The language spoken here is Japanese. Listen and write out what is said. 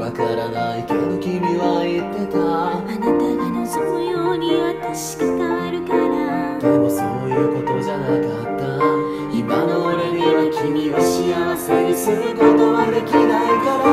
わからないけど君は言ってた、 あなたが望むように私が変わるから。 でもそういうことじゃなかった。今の俺には君を幸せにすることはできないから。